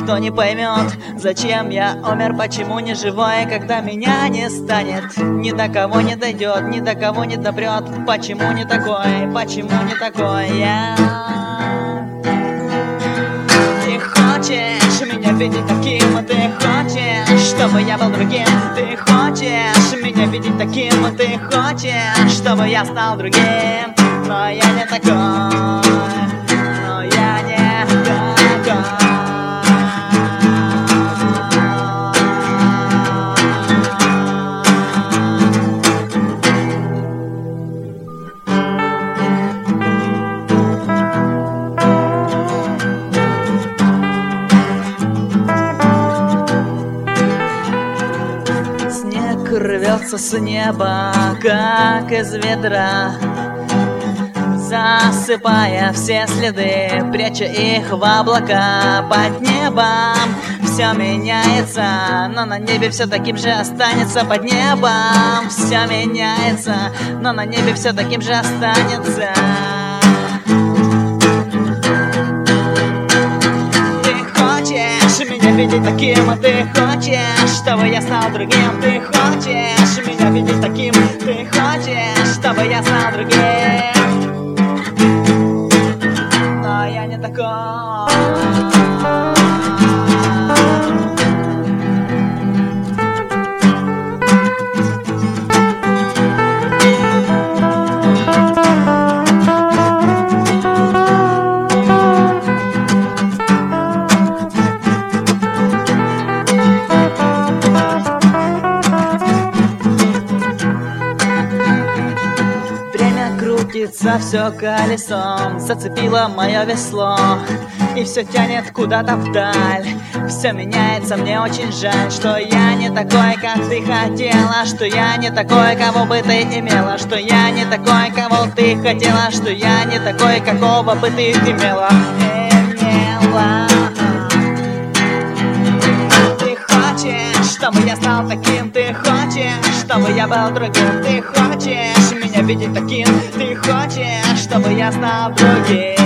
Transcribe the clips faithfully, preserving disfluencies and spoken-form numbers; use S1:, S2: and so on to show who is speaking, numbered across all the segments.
S1: никто не поймет, зачем я умер, почему не живой, когда меня не станет. Ни до кого не дойдет, ни до кого не допрет. Почему не такой, почему не такой я? Ты хочешь меня видеть таким, ты хочешь, чтобы я был другим. Ты хочешь меня видеть таким, ты хочешь, чтобы я стал другим. Но я не такой, но я не такой. Снег рвется с неба, как из ведра, засыпая все следы, пряча их в облака. Под небом все меняется, но на небе все таким же останется. Под небом все меняется, но на небе все таким же останется. Ты хочешь меня видеть таким, ты хочешь, чтобы я стал другим. Ты хочешь меня видеть таким, ты хочешь, чтобы я стал другим. Но я не такой. Крутится все колесом, зацепило мое весло, и все тянет куда-то вдаль. Все меняется, мне очень жаль, что я не такой, как ты хотела, что я не такой, кого бы ты имела, что я не такой, кого ты хотела, что я не такой, какого бы ты имела. Имела. Ты хочешь, чтобы я стал таким, ты хочешь, чтобы я был другим, ты хочешь меня видеть таким, ты хочешь, чтобы я стал другим.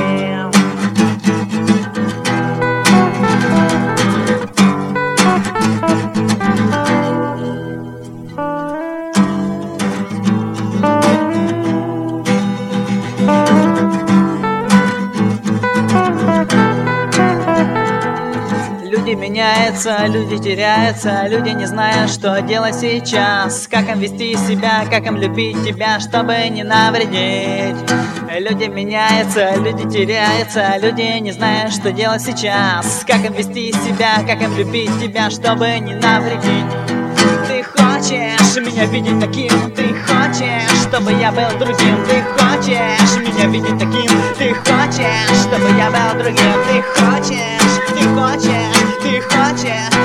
S1: Люди меняются, люди теряются, люди не знают, что делать сейчас. Как им вести себя, как им любить тебя, чтобы не навредить. Люди меняются, люди теряются, люди не знают, что делать сейчас. Как им вести себя, как им любить тебя, чтобы не навредить. Ты хочешь меня видеть таким, ты хочешь, чтобы я был другим. Ты хочешь меня видеть таким, ты хочешь, чтобы я был другим. Ты хочешь, ты хочешь, ты хочешь,